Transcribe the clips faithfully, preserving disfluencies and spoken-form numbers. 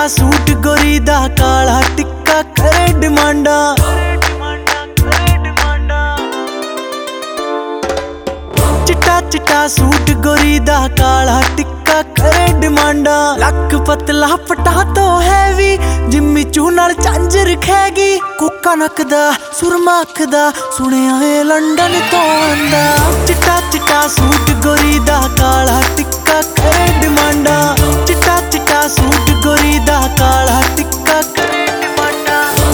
Suit गोरी दा काला टिक्का करे डिमांडा। चिट्टा चिट्टा सूट गोरी दा काला टिक्का करे डिमांडा। लक पतला पटा तो हैवी जिम्मी चू नाल झांझर खैगी। कोका नकदा सुरमा अखदा सुनिया है लंडन तो आंदा। चिट्टा चिट्टा सूट गोरी दा काला टिक्का करे डिमांडा। चिट्टा चिट्टा सूट गोरी दा काला टिक्का करे डिमांडा।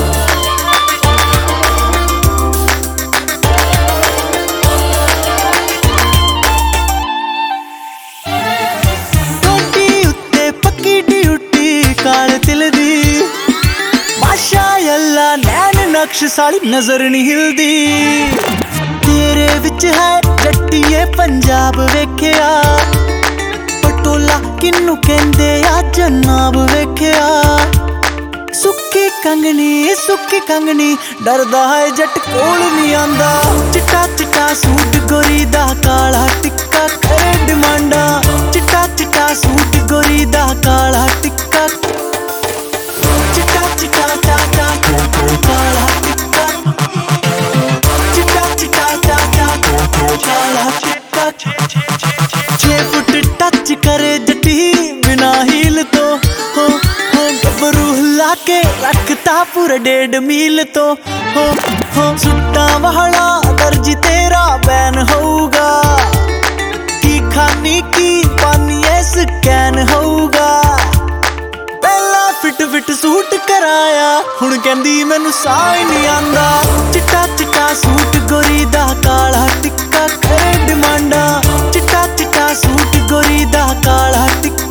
टोटी उत्ते पक्की ड्यूटी काले तिल दी। माशाअल्लाह नैन नक्श साली नजर नहीं हिलदी। तेरे विच है जट्टीए पंजाब वेखिया। पटोला किन्नू कहंदे आ जनाब वेखिया। सुक्की कंगनी सुक्की कंगनी डरदा है जट कोल नहीं आंदा। चिट्टा चिट्टा सूट गोरी दा काला टिक्का करे डिमांडा। चिट्टा चिट्टा सूट गोरी दा काला टिक्का। चिट्टा चिट्टा चाचा काला टिक्का। चिट्टा चिट्टा चाचा काला टिक्का। छे फुट टच करे जटी बिना हील तो हो हो गबरू हिला के रखता पूरा डेढ़ मील तो हो हो। सुट्टा वाला दर्जी तेरा बैन होगा। की खानी की पानी स्कैन होगा। पहला फिट फिट सूट कराया हुण कहंदी मैनू साह ही नहीं आंदा। चिट्टा चिट्टा सूट गोरी दा काला टिक्का करे डिमांडा। चिट्टा चिट्टा सूट गोरी दा काला टिक्का।